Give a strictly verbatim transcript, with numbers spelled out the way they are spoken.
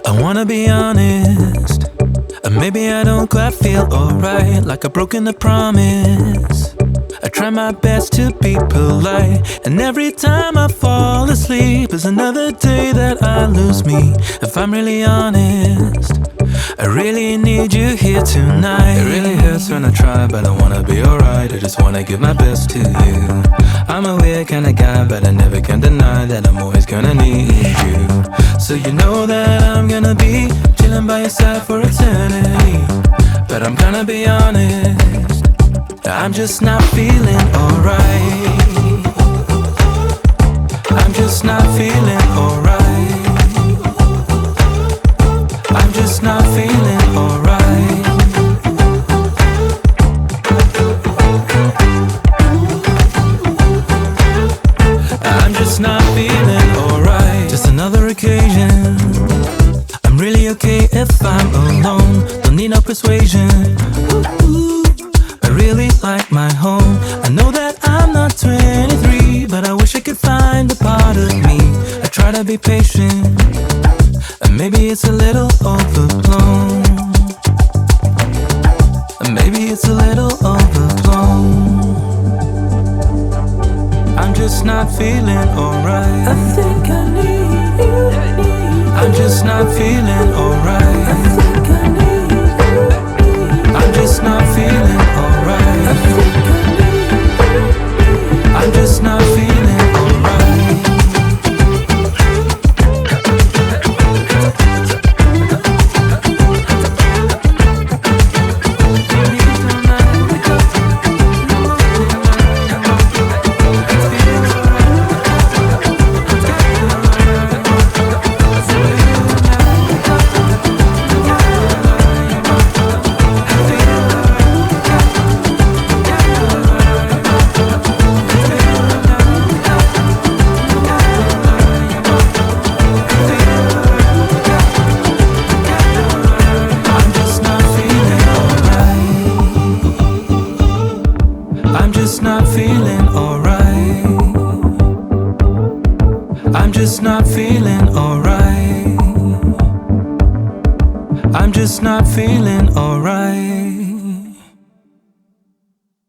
I wanna be honest, and maybe I don't quite feel alright, like I've broken the promise. I try my best to be polite, and every time I fall asleep is another day that I lose me. If I'm really honest, I really need you here tonight. It really hurts when I try, but I wanna be alright. I just wanna give my best to you. I'm a weird kind of guy, but I never can deny that I'm always gonna need you. So you know that I'm gonna be chilling by your side for eternity. But I'm gonna be honest, I'm just not feeling alright. I'm just not feeling alright. I'm just not feeling alright. I'm just not feeling alright. Just another occasion. I'm really okay if I'm alone. Don't need no persuasion. Ooh, I really like my home. I know that I'm not twenty-three, but I wish I could find a part of me. I try to be patient, and maybe it's a little overblown. And maybe it's a little overblown. I'm just not feeling alright. I think I need you. I'm just not feeling alright. I think I need you. I'm just not feeling alright. I think I need you. I'm just not feeling alright. I'm just not feeling alright. I'm just not feeling alright. I'm just not feeling alright.